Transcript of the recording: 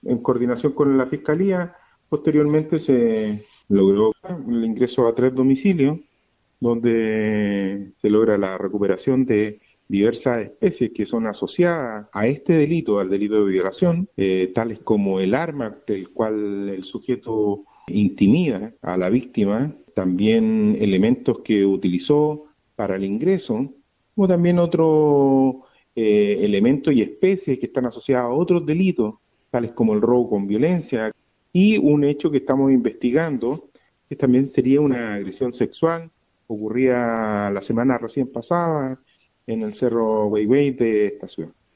en coordinación con la Fiscalía, posteriormente se logró el ingreso a 3 domicilios, donde se logra la recuperación de diversas especies que son asociadas a este delito, al delito de violación, tales como el arma del cual el sujeto intimida a la víctima, también elementos que utilizó para el ingreso, como también otros elementos y especies que están asociadas a otros delitos, tales como el robo con violencia, y un hecho que estamos investigando, que también sería una agresión sexual, ocurría la semana recién pasada en el Cerro Huayhuay de esta ciudad.